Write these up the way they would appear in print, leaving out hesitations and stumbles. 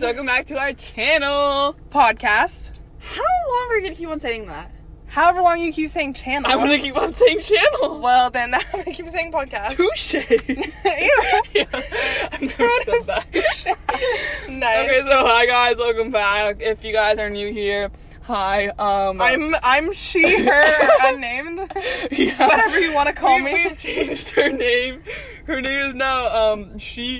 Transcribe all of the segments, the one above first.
welcome back to our channel. Podcast. How long are you gonna keep on saying that? However long you keep saying channel. I'm gonna keep on saying channel. Well, then I'm gonna keep saying podcast. Touche. Ew. Yeah, I've never said that. Nice. Okay, so hi guys, welcome back. If you guys are new here, hi. I'm she, her, unnamed. Yeah. Whatever you want to call me. We've changed her name. Her name is now she.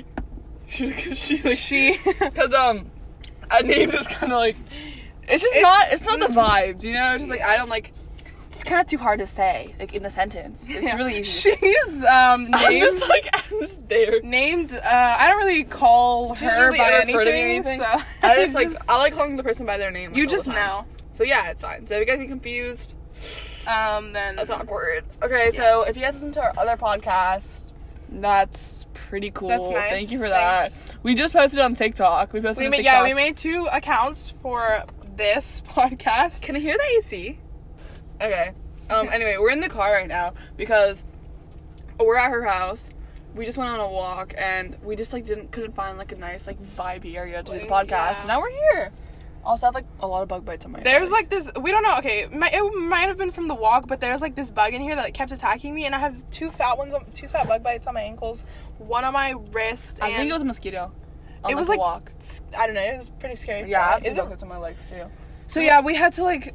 Because a name is kind of like it's not the vibe, you know? It's just like I don't like. It's kind of too hard to say like in a sentence. It's really easy. She's I'm named. just there. Named. I don't really call her really by ever refer to me anything. anything? So I just like I like calling the person by their name. you like, all just the time. know. So yeah, it's fine. So if you guys get confused, Then that's awkward. Okay, so if you guys listen to our other podcast, that's pretty cool. That's nice. Thank you for Thanks. that. We just posted on TikTok. We posted on TikTok. Yeah, we made 2 accounts for this podcast. Can I hear the AC? Okay. Anyway, we're in the car right now because we're at her house. We just went on a walk and we just like couldn't find like a nice like vibey area to do the podcast. Yeah. So now we're here. Also, I have like a lot of bug bites on my There's head. like this, we don't know, okay, it might have been from the walk, but there's like this bug in here that like, kept attacking me, and I have 2 fat bug bites on my ankles, one on my wrist, and I think it was a mosquito. On, it was the like, walk. I don't know, it was pretty scary. Yeah, I have Is to it- go to my legs too. So yeah, we had to like,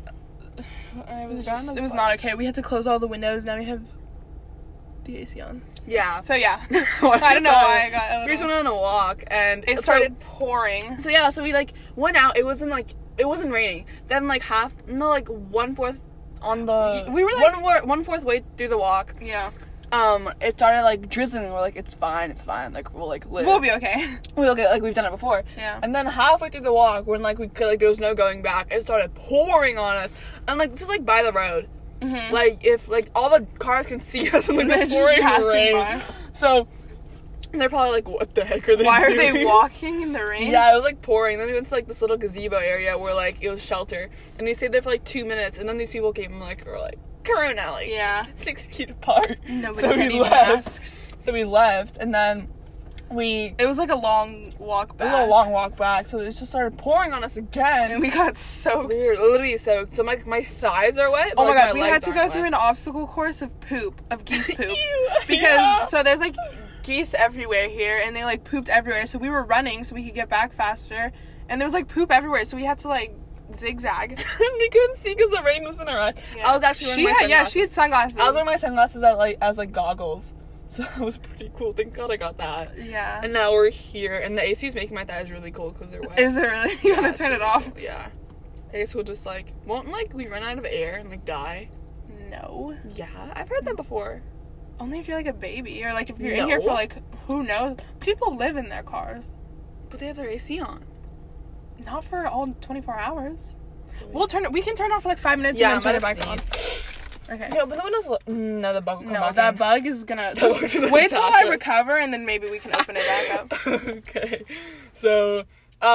it it was not okay. We had to close all the windows. Now we have the AC on. Yeah. So yeah, I don't know why I got. We just went on a walk and It started pouring. So yeah, so we like went out. It wasn't raining. Then like 1/4 on the We were, like- 1/4 way through the walk. Yeah, It started like drizzling. We're like, it's fine. Like we'll like live. we'll be okay. We'll get like we've done it before. Yeah. And then halfway through the walk, when like we could like there was no going back, it started pouring on us. And like this is like by the road. Mm-hmm. Like if like all the cars can see us and like They're the just pouring passing rain. by. So they're probably like, what the heck are they Why doing? are they walking in the rain? Yeah, it was like pouring. Then we went to like this little gazebo area where like it was shelter, and we stayed there for like 2 minutes, and then these people came and like were like Corona, like Yeah. 6 feet apart. Nobody So had we even left. masks. So we left, and then we It was like a long walk a back. little long walk back. So it just started pouring on us again. And we got soaked. We were literally soaked. So my thighs are wet. Oh but, my like, god, we had legs to go aren't through wet. an obstacle course of geese poop. Ew, Because, yeah. so there's like geese everywhere here, and they like pooped everywhere, so we were running so we could get back faster, and there was like poop everywhere, so we had to like zigzag. We couldn't see because the rain was in our eyes. Yeah. I was actually wearing my sunglasses. she had sunglasses. I was wearing my sunglasses as like goggles. So that was pretty cool. Thank God I got that. Yeah. And now we're here, and the AC is making my thighs really cold because they're wet. Is it really? You want it's to turn it really off? cold. Yeah. I guess we'll just like won't like we run out of air and like die. No. Yeah, I've heard that before. Only if you're like a baby, or like if you're in here for No. like, who knows? People live in their cars. But they have their AC on. Not for all 24 hours. We can turn it off for like 5 minutes Yeah, and then turn I'm it back on. Okay. Yeah, but the windows. No, the bug will come No, back that in. bug is gonna That bug's just gonna wait till I attack us. recover, and then maybe we can open it back up. Okay. So,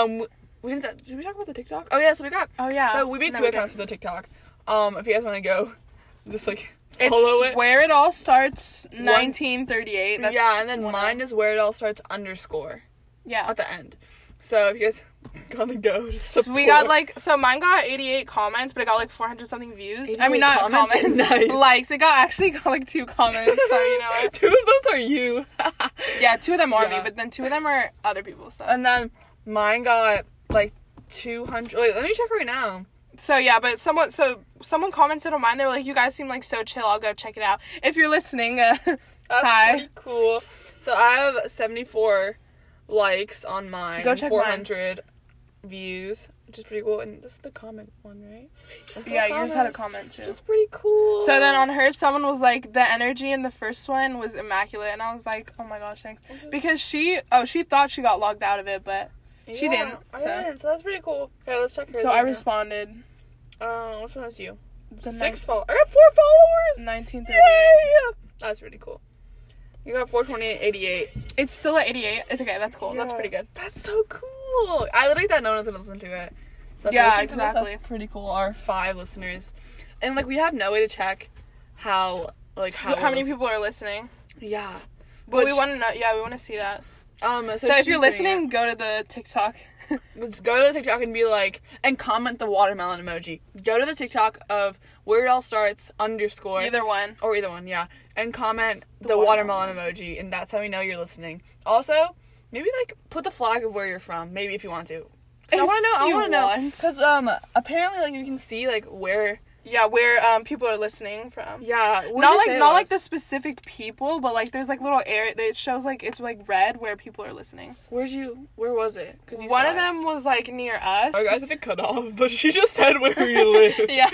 we did we talk about the TikTok? Oh yeah, so we got. Oh yeah. So we made No, 2 we accounts didn't. for the TikTok. If you guys want to go, just like follow It's it. where it all starts. 1938. That's, Yeah, and then one mine is where it all starts _ Yeah. at the end. So if you guys gonna go, just So support. we got like, so mine got 88 comments, but it got like 400 something views. I 88 mean, not comments? comments, Nice. likes. It actually got like 2 comments. So you know what? 2 of those are you. Yeah, 2 of them are me, Yeah. but then 2 of them are other people's stuff. And then mine got like 200. Wait, let me check right now. So yeah, but someone commented on mine. They were like, "You guys seem like so chill. I'll go check it out." If you're listening, That's hi. pretty cool. So I have 74 likes on mine. Go check 400 views, which is pretty cool. And this is the comment one, right? And 4 Yeah, yours had a comments, comment too. which is pretty cool. So then on hers, someone was like, the energy in the first one was immaculate, and I was like, oh my gosh, thanks. Because she thought she got logged out of it, but she Yeah, didn't. I So, didn't. So that's pretty cool. Here, let's check her. so I responded. Which one was you? The 6 followers. I got 4 followers. 1938. Yay! That's pretty cool. You got 428. It's still at 88. It's okay. That's cool. That's Yeah. pretty good. That's so cool. I would like that no one's gonna listen to it. So if Yeah, you listen to this, exactly. that's pretty cool. Our 5 listeners, and like we have no way to check how many people are listening. Yeah, But we want to know. Yeah, we want to see that. So So if she's you're doing listening, go to the TikTok. Let's go to the TikTok and be like, and comment the watermelon emoji. Go to the TikTok of Where It All Starts _ Either one. or either one, yeah, and comment the watermelon emoji, and that's how we know you're listening. Also, maybe like put the flag of where you're from, maybe if you want to. I want to know because apparently like you can see like where. Yeah, where people are listening from. Yeah, not like the specific people, but like there's like little area that it shows like it's like red where people are listening. Where was it? Because one of them was like near us. Our guys have been cut off, but she just said where you live. Yeah.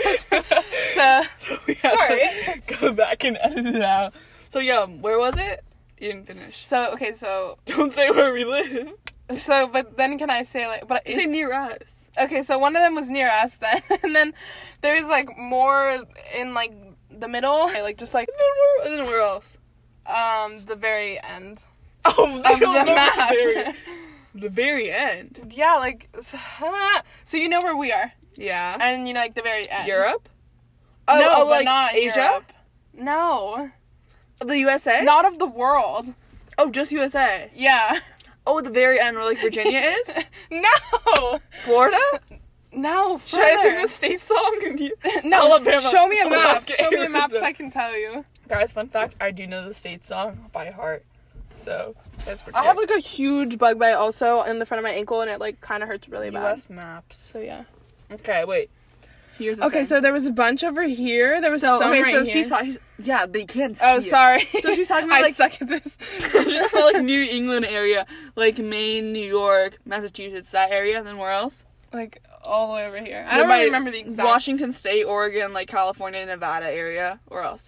So we have to go back and edit it out. So yeah, where was it? You didn't finish. So don't say where we live. So, but then can I say like, but say near us. Okay, so one of them was near us then, and then there's like more in like the middle, like just like. And then where else? The very end. Oh, of the map. The very end. Yeah, like so you know where we are. Yeah. And you know like the very end. Europe. No, but like not Asia. Europe. No. The USA. Not of the world. Oh, just USA. Yeah. Oh, the very end where like Virginia is? No! Florida? No, Should I sing the state song? No, Alabama. Show me a map. Alaska, Show me a map so Arizona. I can tell you. Guys, fun fact, I do know the state song by heart. So, that's pretty I have like a huge bug bite also in the front of my ankle and it like kind of hurts really bad. US maps. So yeah. Okay, wait. Here's the Okay, thing. so there was a bunch over here. There was some right here. She's yeah, they can't see Oh, it. sorry. So she's talking about I like suck at this. like New England area, like Maine, New York, Massachusetts, that area. Then where else? Like all the way over here. I don't really remember the exact. Washington State, Oregon, like California, Nevada area. Where else?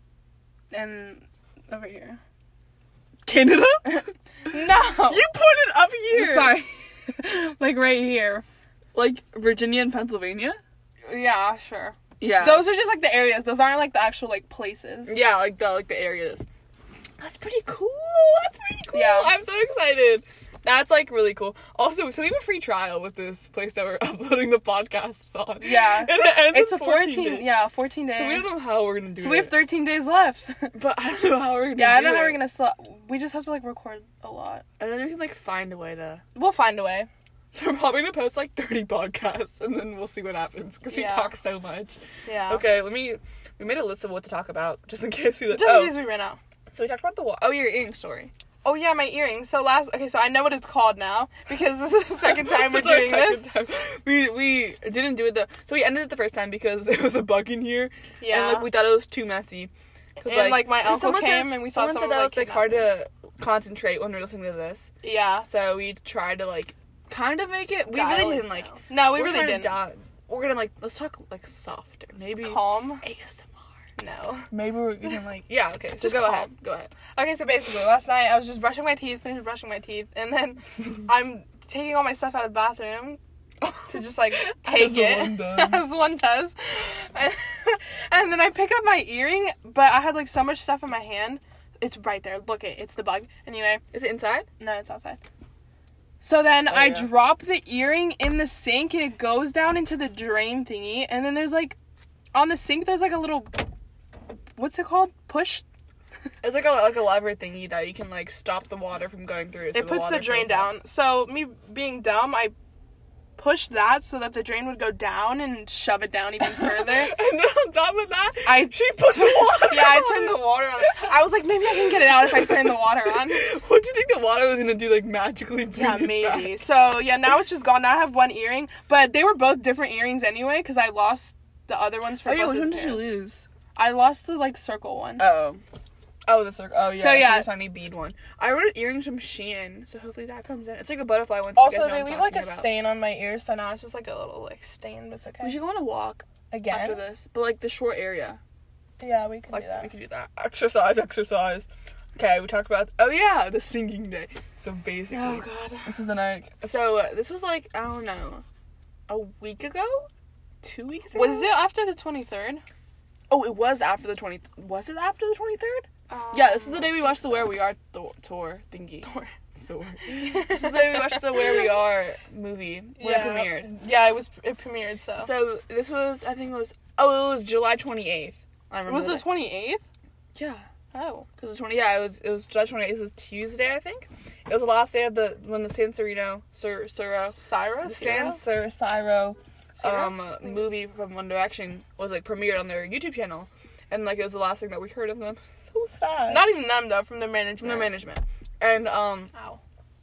And over here. Canada? No. You pointed up here. Sorry. Like right here. Like Virginia and Pennsylvania? Yeah, sure. Yeah. Those are just like the areas. Those aren't like the actual like places. Yeah, like the areas. That's pretty cool. That's pretty cool. Yeah. I'm so excited. That's like really cool. Also, so we have a free trial with this place that we're uploading the podcasts on. Yeah. And it ends It's in a 14 days. So we don't know how we're gonna do it. So we have 13 days left. But I don't know how we're gonna do it. Yeah, I don't know how we're gonna we just have to like record a lot. And then we can like find a way to. We'll find a way. So we're probably gonna post like 30 podcasts and then we'll see what happens because we talk so much. Yeah. Okay, we made a list of what to talk about just in case we in case we ran out. So we talked about your earring story. Oh yeah, my earrings. So so I know what it's called now because this is the second time we're doing this. Time. We didn't do it so we ended it the first time because there was a bug in here. Yeah. And like we thought it was too messy. And like my uncle came and we saw someone said that was like hard kidnapping. to concentrate when we were listening to this. Yeah. So we tried to like kind of make it. We Dial really it didn't like. down. No, we we're really trying to didn't. We're gonna like let's talk like softer, maybe Calm. ASMR. No. Maybe we're gonna like yeah. Okay, so Just go calm. ahead. Go ahead. Okay, so basically last night I was just finished brushing my teeth, and then I'm taking all my stuff out of the bathroom to just like take it as one does, and then I pick up my earring, but I had like so much stuff in my hand. It's right there. Look, it's the bug. Anyway, is it inside? No, it's outside. So then I drop the earring in the sink, and it goes down into the drain thingy, and then there's like on the sink there's like a little, what's it called? Push. It's like a lever thingy that you can like stop the water from going through. So it puts the drain down. So me being dumb, I pushed that so that the drain would go down and shove it down even further. And then on top of that, she puts water. water. Yeah, I turned the water on. I was like, maybe I can get it out if I turn the water on. What do you think the water was gonna do? Like magically? Yeah, maybe. Back? So yeah, now it's just gone. Now I have one earring, but they were both different earrings anyway because I lost the other ones for. Which one did you lose? I lost the like circle one. Oh, the circle. Oh, yeah. So, yeah. The tiny bead one. I ordered earrings from Shein, so hopefully that comes in. It's like a butterfly one. Also, they leave, like, a stain on my ear, so now it's just, like, a little, like, stain, but it's okay. We should go on a walk. Again? After this. But, like, the short area. Yeah, we can do that. We can do that. Exercise. Okay, we talked about... Oh, yeah, the singing day. So, basically... Oh, God. This is this was, like, I don't know, a week ago? 2 weeks ago? Was it after the 23rd? Oh, it was after the 23rd. Was it after the 23rd? Yeah, this is the day we watched the Where We Are tour thingy. Thor. This is the day we watched the Where We Are movie when it premiered. Yeah, it premiered, so. So, this was, I think it was July 28th. I remember. Was it the 28th? Yeah. Oh. Because it was July 28th. It was Tuesday, I think. It was the last day of when the San Siro movie from One Direction was like premiered on their YouTube channel, and like it was the last thing that we heard of them. So sad. Not even them though, from their management. And Ow.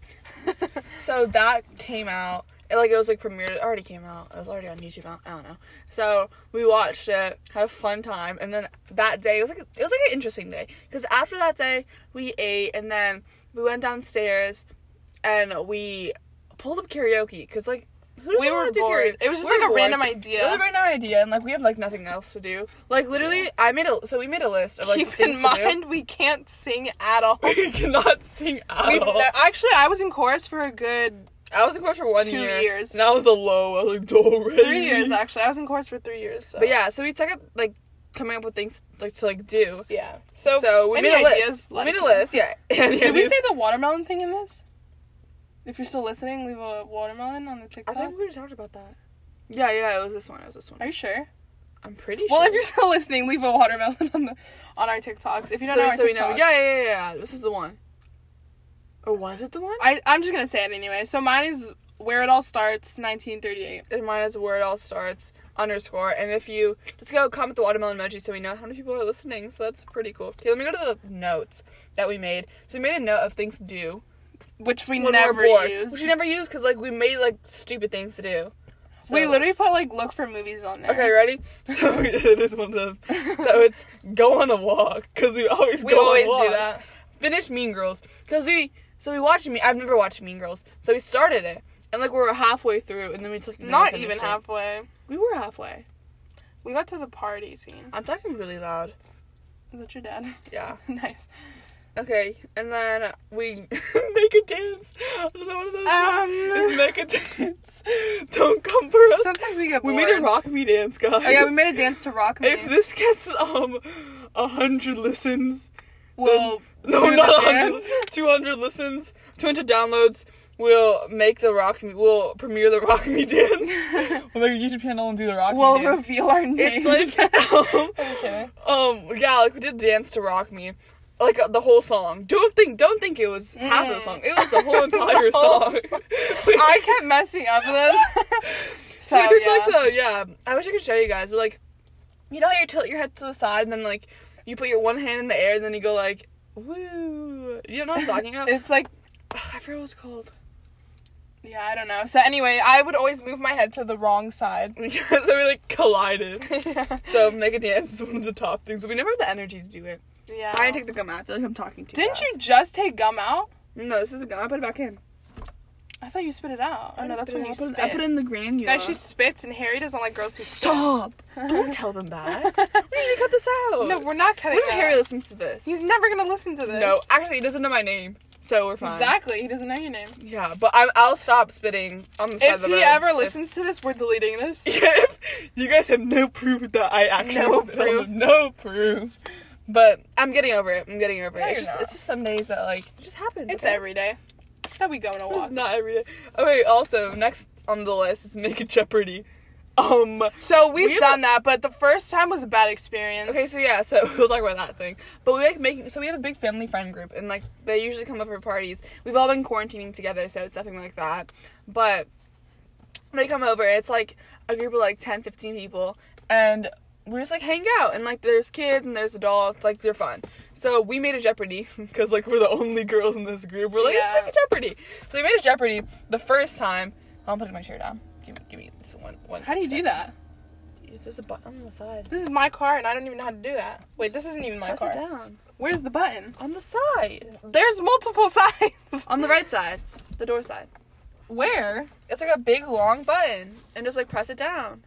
so that came out. And, like, it was like premiered. It already came out. It was already on YouTube. I don't know. So we watched it, had a fun time, and then that day it was like an interesting day, because after that day we ate, and then we went downstairs and we pulled up karaoke, because like we were bored. It was just like a random idea. It was a random idea, and like we have like nothing else to do. Like literally, we made a list of like Keep things in mind we can't sing at all. We cannot sing at all. Actually, I was in chorus for a good. I was in chorus for 1 year. 2 years. And I was low. I was like, do, re, 3 years, actually. I was in chorus for 3 years. So. But yeah, so we started, like, coming up with things, like, to, like, do. Yeah. So we made a list. We made a list, yeah. Did we say the watermelon thing in this? If you're still listening, leave a watermelon on the TikTok. I think we already talked about that. Yeah, it was this one. Are you sure? I'm pretty sure. Well, if you're still listening, leave a watermelon on our TikToks. If you don't know our TikToks. Yeah. This is the one. Or was it the one? I'm just going to say it anyway. So mine is Where It All Starts, 1938. And mine is Where It All Starts, _. And if you just go comment the watermelon emoji so we know how many people are listening. So that's pretty cool. Okay, let me go to the notes that we made. So we made a note of things to do. Which we never use. Which we never use because, like, we made, like, stupid things to do. So we literally put, like, look for movies on there. Okay, ready? So it is one of them. So it's go on a walk, because we always go on a walk. Do that. Finish Mean Girls, because we watched I've never watched Mean Girls, so we started it, and like we were halfway through, and then we took not even halfway. We were halfway. We got to the party scene. I'm talking really loud. Is that your dad? Yeah. Nice. Okay, and then we make a dance. I don't know what it is. Is make a dance. Don't come for us. Sometimes we get bored. We made a Rock Me dance, guys. Oh yeah, we made a dance to Rock Me. If this gets 100 listens, we'll no, not 100. 200 listens, 200 downloads. We'll make the Rock Me. We'll premiere the Rock Me dance. We'll make a YouTube channel and do the Rock Me dance. We'll reveal our names. It's like okay. Yeah, like we did dance to Rock Me. Like the whole song. Don't think it was half of the song. It was the whole entire song. I kept messing up with this. So we did I wish I could show you guys, but like, you know how you tilt your head to the side and then like you put your one hand in the air and then you go like, woo. You know what I'm talking about? It's like, I forgot what it's called. Yeah, I don't know. So anyway, I would always move my head to the wrong side. So we like collided. Yeah. So make a dance is one of the top things, but we never have the energy to do it. Yeah. I didn't take the gum out. I feel like I'm talking too Didn't fast. you just take gum out? No, this is the gum. I put it back in. I thought you spit it out. Oh no, that's when you spit. I put it in the granule. Guys, she spits, and Harry doesn't like girls who Stop! Don't tell them that. We need to cut this out. No, we're not cutting What it if out. Harry listens to this? He's never gonna listen to this. No, actually, he doesn't know my name, so we're fine. Exactly, he doesn't know your name. Yeah, but I'll stop spitting on the side of the road. If he ever listens to this, we're deleting this. Yeah, you guys have no proof that I actually spit on them. No proof. But I'm getting over it. No, It's just some days that like it just happens. It's every day that we go on a walk. It's not every day. Okay, also next on the list is Make a Jeopardy. So we've done that, but the first time was a bad experience. Okay, so we'll talk about that thing. But we we have a big family friend group, and like they usually come over for parties. We've all been quarantining together, so it's nothing like that. But they come over. It's like a group of like 10, 15 people, and we just like hang out, and like there's kids and there's adults, like they're fun. So we made a Jeopardy because like we're the only girls in this group. We're like, let's make a Jeopardy. So we made a Jeopardy the first time. I'm putting my shirt down. Give me this one. How do you do that? It's just a button on the side. This is my car, and I don't even know how to do that. Wait, this isn't even my car. Press it down. Where's the button? On the side. There's multiple sides. On the right side. The door side. Where? It's like a big long button. And just like press it down.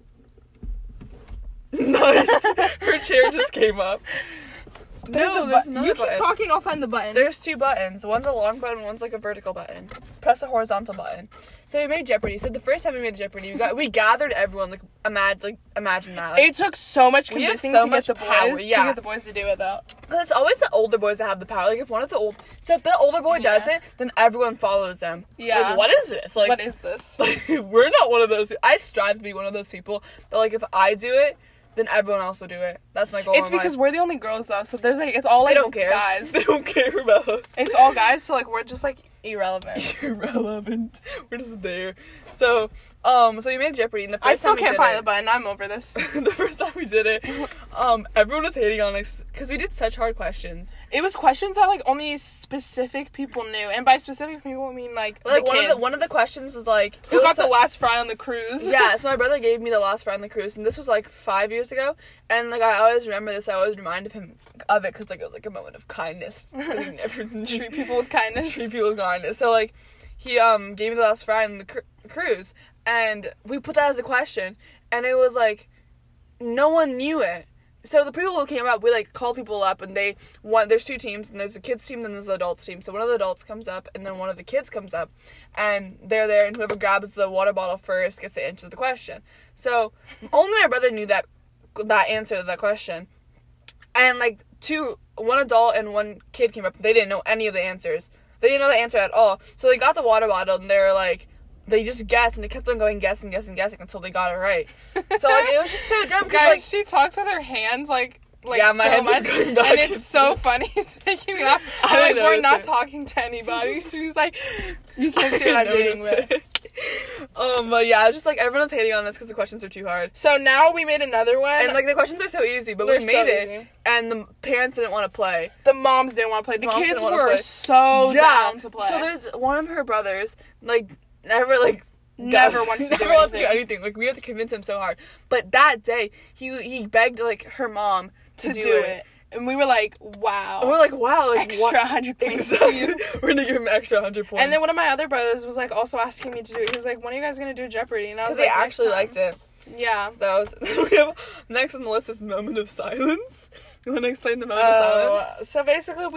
Nice. Her chair just came up. There's another You button. keep talking, I'll find the button. There's two buttons. One's a long button, one's like a vertical button. Press the horizontal button. So we made Jeopardy. So the first time we made Jeopardy, we gathered everyone. Like imagine that. Like, it took so much we had convincing so to much get the power, boys yeah. to get the boys to do it though. Because it's always the older boys that have the power. Like if if the older boy does it, then everyone follows them. Yeah. Like, what is this? Like what is this? Like, we're not one of those. I strive to be one of those people that like if I do it, then everyone else will do it. That's my goal. It's because we're the only girls though, so there's like it's all like they don't care. guys. They don't care about us. It's all guys, so like we're just like irrelevant. Irrelevant. We're just there. So so we made Jeopardy, and the first I still time can't find the button. I'm over this. The first time we did it, everyone was hating on us because we did such hard questions. It was questions that like only specific people knew, and by specific people I mean like the kids. One of the questions was like, who got the last fry on the cruise? Yeah, so my brother gave me the last fry on the cruise, and this was like 5 years ago, and like I always remember this. I always remind him of it because like it was like a moment of kindness. Treat people with kindness. Treat people with kindness. So like he gave me the last fry on the cruise, and we put that as a question, and it was like no one knew it. So the people who came up, we like called people up, and there's two teams, and there's a kids team, then there's the adults team. So one of the adults comes up, and then one of the kids comes up, and they're there, and whoever grabs the water bottle first gets to answer the question. So only my brother knew that answer to that question, and like one adult and one kid came up. They didn't know any of the answers. They didn't know the answer at all. So they got the water bottle, and they were like, they just guessed, and they kept on going guessing until they got it right. So like it was just so dumb. Guys, like, she talks with her hands like yeah, my so head much, going back and it's so funny. It's making me laugh. I'm like, we're not talking to anybody. She's like, you can't see what I'm doing with. But yeah, just like everyone's hating on us because the questions are too hard. So now we made another one, and like the questions are so easy, but we made it, and the parents didn't want to play. The moms didn't want to play. The kids were so down to play. So there's one of her brothers like never wants to do anything. Like we have to convince him so hard. But that day he begged like her mom to do it. And we were like, wow. And we're like, wow, like extra 100 points to you. We're gonna give him extra 100 points. And then one of my other brothers was like also asking me to do it. He was like, when are you guys gonna do Jeopardy? And I was like, because they actually liked it. Yeah. So that was. We have next on the list is moment of silence. You want to explain the moment of silence? So basically,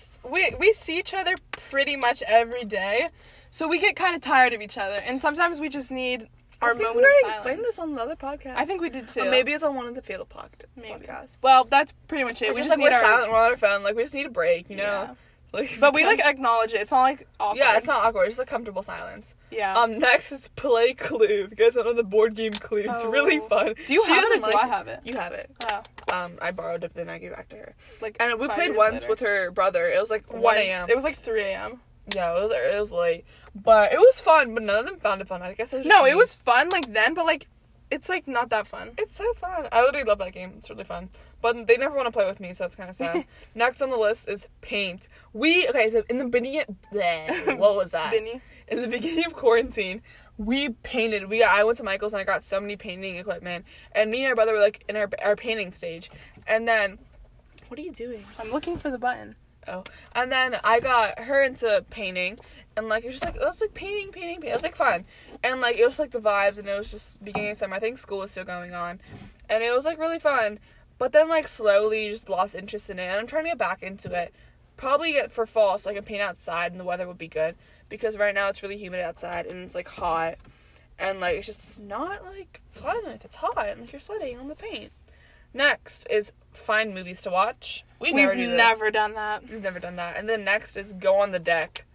we see each other pretty much every day, so we get kind of tired of each other, and sometimes we just need our moment of silence. We already explained this on another podcast. I think we did too. Or maybe it's on one of the Fatal podcasts. Well, that's pretty much it. We just need silent. We're on our phone. Like we just need a break, you know. Yeah. Like, but we like acknowledge it. It's not like awkward. Yeah, it's not awkward. It's just a comfortable silence. Yeah. Next is play Clue. If you guys don't know the board game Clue, it's really fun. Do you have it or do I have it? You have it. Oh. I borrowed it, then I gave it back to her. Like, and we played once with her brother. It was like 1 a.m. It was like 3 a.m. Yeah, it was late, but it was fun. But none of them found it fun. I guess it was just it was fun like then, but like it's like not that fun. It's so fun. I literally love that game. It's really fun. But they never want to play with me, so that's kind of sad. Next on the list is paint. So in the beginning, what was that? In the beginning of quarantine, we painted. I went to Michael's and I got so many painting equipment, and me and my brother were like in our painting stage. And then, what are you doing? I'm looking for the button. Oh, and then I got her into painting, and like it was just like, it was like painting. It was like fun, and like it was like the vibes, and it was just beginning of summer. I think school was still going on, and it was like really fun. But then like slowly just lost interest in it, and I'm trying to get back into it. Probably get for fall so I can paint outside and the weather would be good, because right now it's really humid outside and it's like hot, and like it's just not like fun if it's hot and like you're sweating on the paint. Next is find movies to watch. We've never done that. We've never done that. And then next is go on the deck.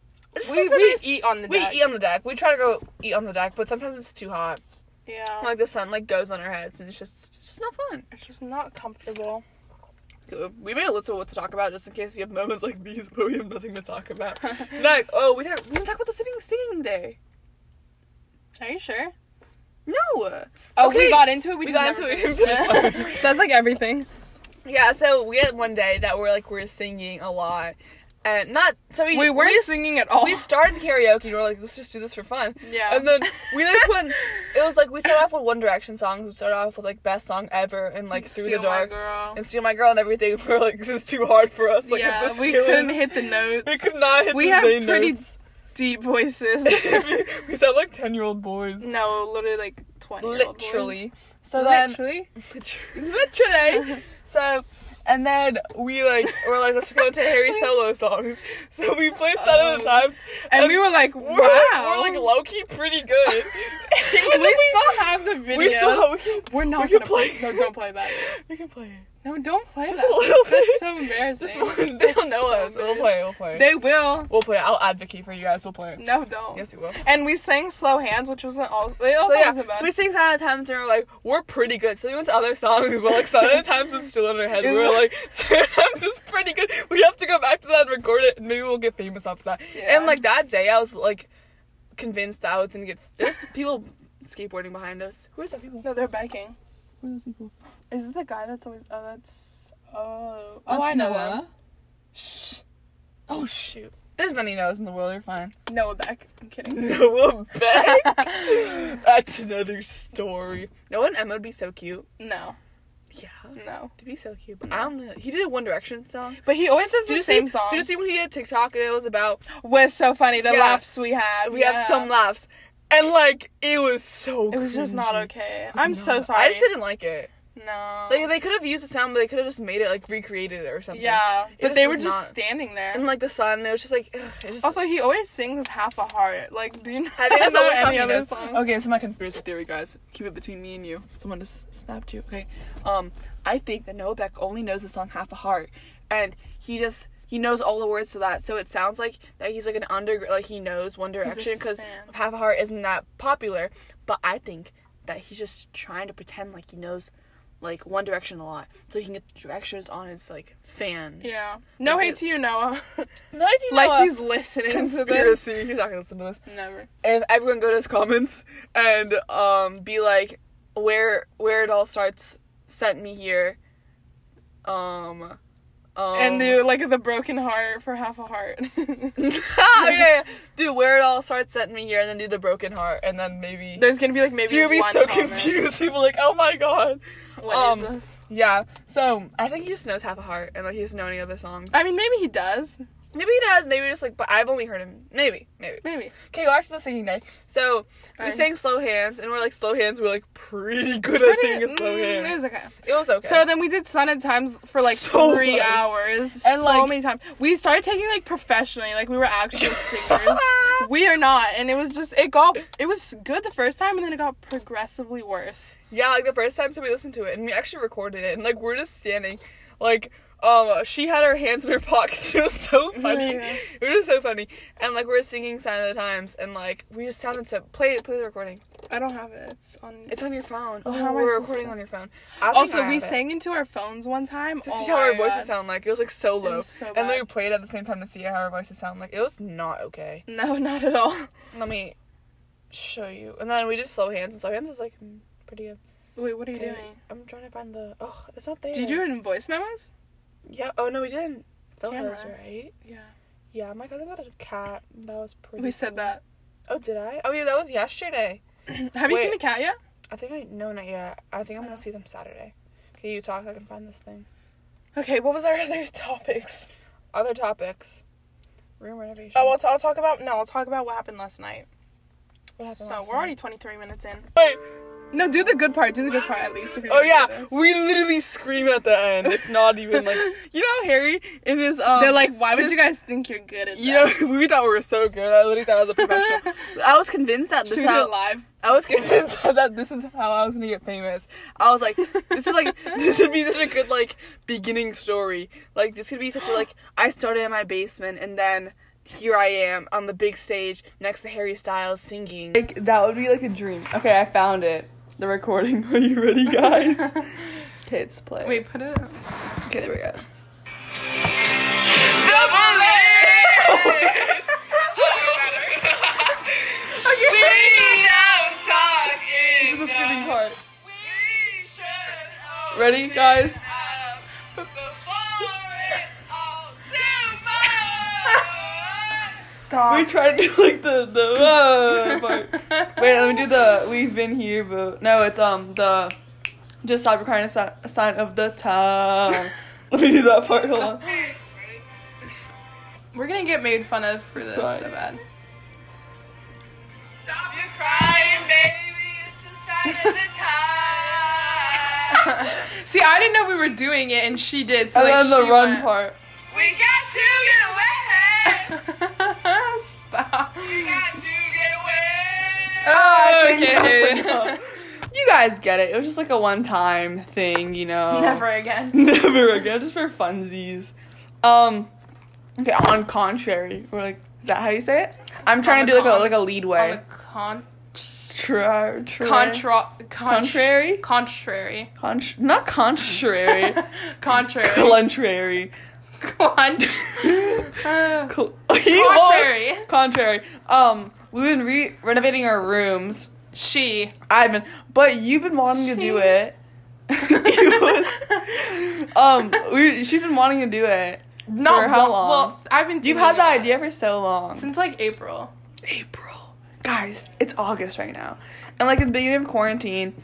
We eat on the deck. We eat on the deck. We try to go eat on the deck, but sometimes it's too hot. Yeah. Like the sun like goes on our heads, and it's just not fun. It's just not comfortable. We made a list of what to talk about just in case you have moments like these, but we have nothing to talk about. Next, we didn't talk about the singing day. Are you sure? No. Oh, okay. We got into it. We got into it. That's like everything. Yeah. So we had one day that we're singing a lot, and we weren't singing at all. We started karaoke. And we're like, let's just do this for fun. Yeah. And then it was like we started off with One Direction songs. We started off with like best song ever and like Through the Dark and Steal My Girl and everything. We're like, this is too hard for us. Like, yeah, we couldn't hit the notes. We could not hit the notes. We have pretty deep voices. We sound like 10-year-old boys. No, literally like 20-year-old boys. Literally. Literally. So, and then we're like, let's go to Harry solo songs. So we played some of the times. And we were like, wow. We're like low-key pretty good. We still have the video. We're not going to play. No, don't play that. We can play it. No, don't play Just that. a little bit. That's so embarrassing. Just one. They don't know us. We'll play. They will. We'll play. I'll advocate for you guys. We'll play. No, don't. Yes, you will. And we sang Slow Hands, which wasn't also. It also wasn't bad. So we sang Silent Times and we're like, we're pretty good. So we went to other songs, but like Silent Times was still in our head. We were like, Silent Times was pretty good. We have to go back to that and record it, and maybe we'll get famous off that. Yeah. And like that day, I was like convinced that I was gonna get. There's people skateboarding behind us. Who is that people? No, they're biking. Who are those people? Is it the guy that's always? Oh, that's. Oh, That's I know Noah. them. Shh. Oh shoot. There's many Noahs in the world. You're fine. Noah Beck. I'm kidding. Noah Beck. That's another story. Noah and Emma would be so cute. No. Yeah. No. They'd be so cute. But I don't know. He did a One Direction song. But he always does the same song. Did you see when he did TikTok and it was about Was so funny. The Yeah. laughs we had. we have some laughs. And like it was so It was just not cringy. okay. It was I'm so not. sorry. I just didn't like it. No. Like they could have used the sound, but they could have just made it like recreated it or something. Yeah. It But just they were was just not. standing there. And like the sun, it was just like ugh, it just, Also, he always sings Half a Heart. Like, do you know, I think that's know the only time any he other knows. song? Okay, this is my conspiracy theory, guys. Keep it between me and you. Someone just snapped you. Okay. I think that Noah Beck only knows the song Half a Heart, and he knows all the words to that. So it sounds like that he's like he knows One Direction because fan. Half a Heart isn't that popular. But I think that he's just trying to pretend like he knows like One Direction a lot, so he can get directions on his like fan. Yeah. No Like hate to you, Noah. No idea. Like he's listening to this. Conspiracy. He's not gonna listen to this. Never. If everyone go to his comments and be like where it all starts, sent me here. And do like the broken heart for Half a Heart. yeah. Do where it all starts, sent me here, and then do the broken heart, and then maybe There's gonna be like maybe you'll be one so comment. confused. People like, oh my god. What is this? Yeah. So I think he just knows Half a Heart, and like he doesn't know any other songs. I mean, maybe he does. Maybe he does. Maybe just like, but I've only heard him. Maybe. Maybe. Okay, watch the singing day. So we Fine. sang Slow Hands, and we're like slow hands. We're like pretty good at singing slow hands. It was okay. It was okay. So then we did Silent Times for like So 3 much. hours. And, so like- many times. We started taking like professionally, like we were actual singers. We are not. And it was just, it was good the first time and then it got progressively worse. Yeah, like the first time, so we listened to it, and we actually recorded it, and like we're just standing, like she had her hands in her pockets. It was so funny. Yeah. It was just so funny, and like we're singing "Sign of the Times," and like we just sounded so. Play the recording. I don't have it. It's on your phone. Oh, Oh, how am I we're supposed recording to- on your phone. Also, we sang into our phones one time. to see how our voices sound like. It was like so low, was so and then bad. we played at the same time to see how our voices sound like. It was not okay. No, not at all. Let me show you. And then we did Slow Hands, and Slow Hands is like pretty good. Wait, what are you Okay, doing? I'm trying to find the. Oh, it's not there. Did you do it in voice memos? Yeah. Oh no, we didn't. Phil Camera. has, right? Yeah. Yeah, my cousin got a cat. That was pretty. We said cool. that. Oh, did I? Oh yeah, that was yesterday. Have you Wait. seen the cat yet? I think no, not yet. I think I'm gonna see them Saturday. Okay, you talk so I can find this thing. Okay, what was our other topics? Other topics. Room renovation. Oh, I'll talk about what happened last night. What happened So last we're already night? 23 minutes in. Wait. No, do the good part. Do the good part at least. If you're Oh gonna yeah, do this. we literally scream at the end. It's not even like you know how Harry in his They're like, why would his- you guys think you're good at that? You know, we thought we were so good. I literally thought I was a professional. I was convinced that this Should is we do how it live? I was convinced that this is how I was gonna get famous. I was like, this would be such a good like beginning story. Like this could be such a like I started in my basement and then here I am on the big stage next to Harry Styles singing. Like that would be like a dream. Okay, I found it. The recording. Are you ready, guys? Okay, it's play. Wait, put it. Okay, there we go. This is the screaming part. Ready, guys? Stop. We tried to do like the part. Wait, let me do the we've been here, but no, it's the just stop recording a sign of the time. Let me do that part. Hold on. We're gonna get made fun of for this Sorry. so bad. Stop your crying, baby. It's the sign of the time. See, I didn't know we were doing it, and she did. So And like, then the she run went. part. We got to get away. Stop. We got to get away. Oh, I think that's okay. enough. You guys guys get it. It was just like a one-time thing, you know. Never again. Never again, just for funsies. Okay, on contrary, or like, is that how you say it? I'm trying to do like a lead way. On the Contrary. Not contrary. Contrary. Contrary. Contrary. Contrary. We've been renovating our rooms. But you've been wanting to do it. She's been wanting to do it. For how long? Well, I've been. You've had the idea for so long. Since like April. Guys, it's August right now, and like at the beginning of quarantine,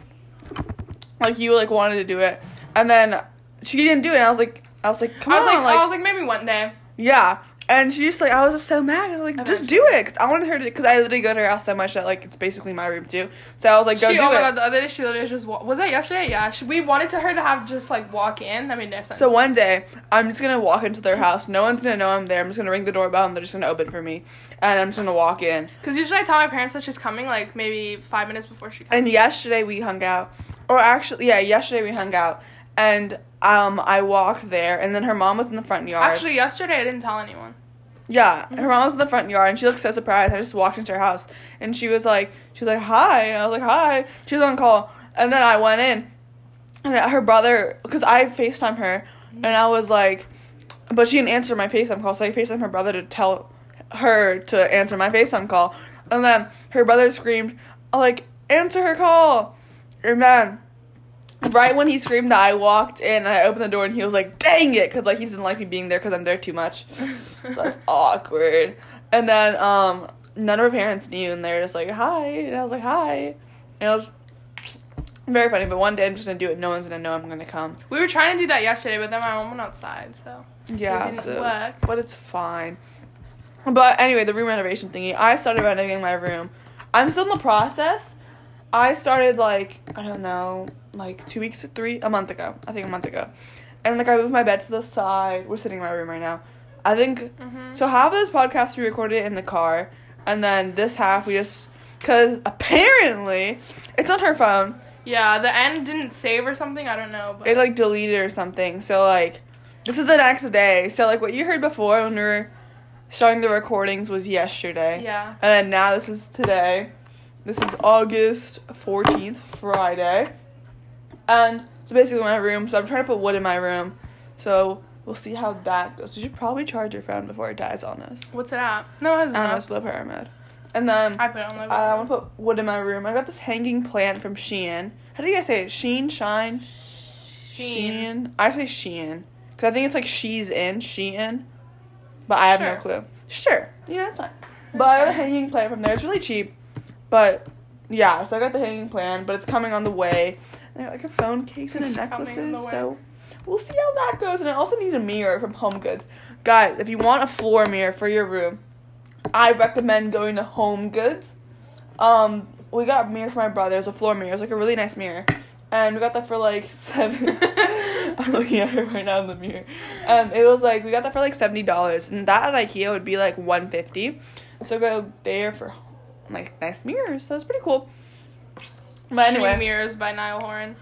like you like wanted to do it, and then she didn't do it. And I was like, come on, I was like, maybe one day. Yeah. And she just, like, I was just so mad. I was like, just do it. Because I wanted her to, because I literally go to her house so much that, like, it's basically my room, too. So I was like, go do it. Oh, my God, the other day, she literally just, was that yesterday? Yeah. We wanted her to have just, like, walk in. That made no sense. So one day, I'm just going to walk into their house. No one's going to know I'm there. I'm just going to ring the doorbell, and they're just going to open for me. And I'm just going to walk in. Because usually I tell my parents that she's coming, like, maybe 5 minutes before she comes. And yesterday, we hung out. Or actually, yeah, yesterday we hung out. And I walked there, and then her mom was in the front yard. Actually, yesterday I didn't tell anyone. Yeah, her mom was in the front yard, and she looked so surprised. I just walked into her house, and she was like, hi. And I was like, hi. She was on call. And then I went in, and her brother, because I FaceTime her, and I was like, but she didn't answer my FaceTime call, so I FaceTime her brother to tell her to answer my FaceTime call. And then her brother screamed, like, answer her call. And then right when he screamed that, I walked in and I opened the door and he was like, dang it, because like he doesn't like me being there because I'm there too much. So that's awkward. And then none of her parents knew, and they were just like, hi. And I was like, hi. And it was very funny, but one day I'm just going to do it. No one's going to know I'm going to come. We were trying to do that yesterday, but then my mom went outside, so yeah, it didn't work. But it's fine. But anyway, the room renovation thingy. I started renovating my room. I'm still in the process. I started, like, I don't know, like a month ago. And, like, I moved my bed to the side. We're sitting in my room right now. I think, so half of this podcast we recorded in the car, and then this half we just, because apparently, it's on her phone. Yeah, the end didn't save or something, I don't know. But it, like, deleted or something. So, like, this is the next day. So, like, what you heard before when we were showing the recordings was yesterday. Yeah. And then now this is today. This is August 14th, Friday. And so basically my room, so I'm trying to put wood in my room. So we'll see how that goes. You should probably charge your phone before it dies on us. What's it at? No, it hasn't. I don't know, it's Low Pyramid. And then I put it on my I want to put wood in my room. I got this hanging plant from Shein. How do you guys say it? Shine? Shein. I say Shein. Because I think it's like Shein. But I have no clue. Sure. Yeah, that's fine. But I got a hanging plant from there. It's really cheap. But, yeah, so I got the hanging plant, but it's coming on the way. And I got, like, a phone case and necklaces, so we'll see how that goes. And I also need a mirror from Home Goods. Guys, if you want a floor mirror for your room, I recommend going to Home Goods. We got a mirror for my brother. It was a floor mirror. It was, like, a really nice mirror. And we got that for, like, I'm looking at her right now in the mirror. And it was, like, we got that for, like, $70. And that at Ikea would be, like, $150. So go there for like nice mirrors, so it's pretty cool. But anyway, Mirrors by Niall Horan.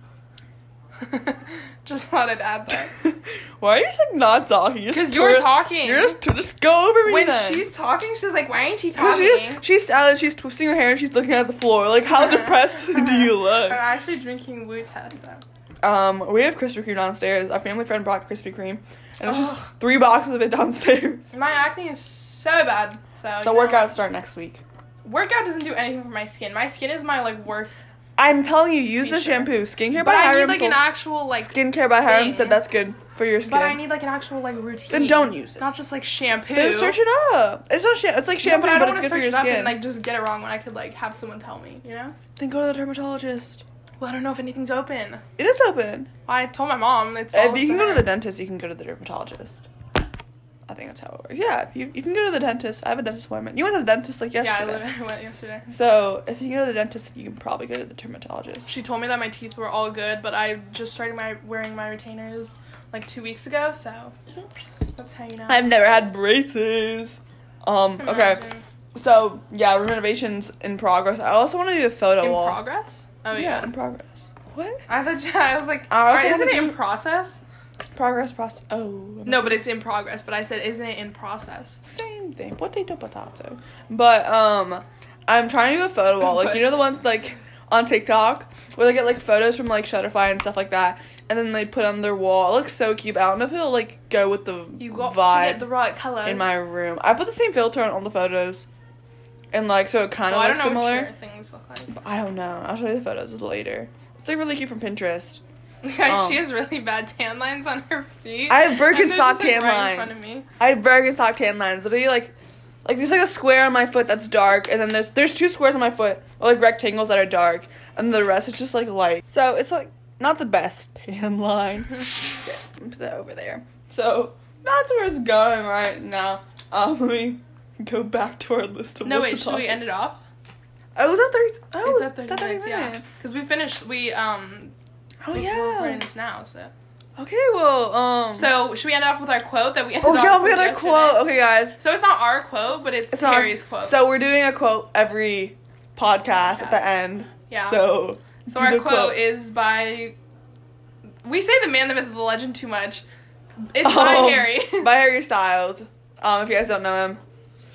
Just thought I'd add that. Why are you just like not talking? Because you're talking. You're just go over me. When then. she's talking, she's like, "Why ain't she talking?" She's she's twisting her hair and she's looking at the floor. Like, how depressed do you look? I'm actually drinking Wu Test though. We have Krispy Kreme downstairs. Our family friend brought Krispy Kreme, and it's just 3 boxes of it downstairs. My acne is so bad. So the workouts start next week. Workout doesn't do anything for my skin. My skin is my like worst. I'm telling you, use the shampoo. Skincare by Hiram. But I need like an actual like Skincare by Hiram said that's good for your skin. But I need like an actual like routine. Then don't use it. Not just like shampoo. Then search it up. It's not it's like shampoo, but it's good for your skin. And, like just get it wrong when I could like have someone tell me, you know? Then go to the dermatologist. Well, I don't know if anything's open. It is open. Well, I told my mom it's. If you can go to the dentist, you can go to the dermatologist. I think that's how it works. Yeah, you can go to the dentist. I have a dentist appointment. You went to the dentist like yesterday. Yeah, I literally went yesterday. So if you go to the dentist, you can probably go to the dermatologist. She told me that my teeth were all good, but I just started wearing my retainers like 2 weeks ago, so that's how you know. I've never had braces. Okay. So yeah, room renovations in progress. I also want to do a photo wall. In progress? Oh yeah. in progress. What? I thought I was like, I was isn't it thinking- in process? Progress process. Oh. No, but it's in progress. But I said, isn't it in process? Same thing. Potato, potato. But, I'm trying to do a photo wall. Like, you know the ones, like, on TikTok? Where they get, like, photos from, like, Shutterfly and stuff like that. And then they put on their wall. It looks so cute. But I don't know if it'll, like, go with the You got vibe to get the right colors. in my room. I put the same filter on all the photos. And, like, so it kind of Well, I looks don't know similar. what your things look like. But I don't know. I'll show you the photos later. It's, like, really cute from Pinterest. Guys, she has really bad tan lines on her feet. I have And they're Birkenstock just, like, tan right in lines. front of me. I have Birkenstock tan lines. Literally, like there's like a square on my foot that's dark, and then there's 2 squares on my foot, or like rectangles that are dark, and the rest is just like light. So it's like not the best tan line. Okay, put that over there. So that's where it's going right now. Let me go back to our list of No, what wait, to should talk we end it off? Oh, was that 30? Oh, It's at 30 minutes, yeah. minutes. Because we finished, Oh we're yeah. recording this now, so. Okay, well, So, should we end it off with our quote that we ended oh yeah, off we with got a yesterday? quote. Okay, guys. So it's not our quote, but it's not- Carrie's quote. So we're doing a quote every podcast at the end. Yeah. So So do our the quote is by. We say the man, the myth, the legend too much. It's by Harry. by Harry Styles. If you guys don't know him,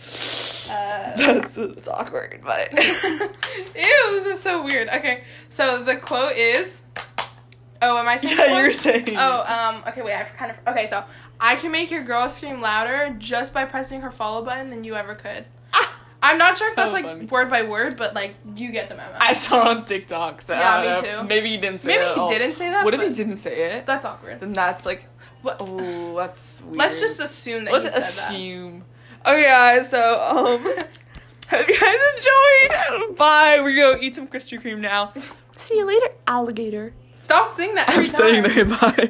it's awkward, but Ew, this is so weird. Okay, so the quote is. Oh, am I saying? yeah, the you were quote? saying. Oh, okay, wait, I kind of. Okay, so I can make your girl scream louder just by pressing her follow button than you ever could. I'm not sure if So that's like funny. word by word, but like you get the memo. I saw it on TikTok, so Yeah, I don't me know. too. Maybe he didn't say Maybe it at he all. didn't say that. What if he but didn't say it? That's awkward. Then that's like, What? oh, that's weird. Let's just assume that Let's he said assume. Okay, guys. So hope you guys enjoyed. Bye. We're gonna eat some Krispy Kreme now. See you later, alligator. that. Stop saying that every I'm time. saying that. Bye.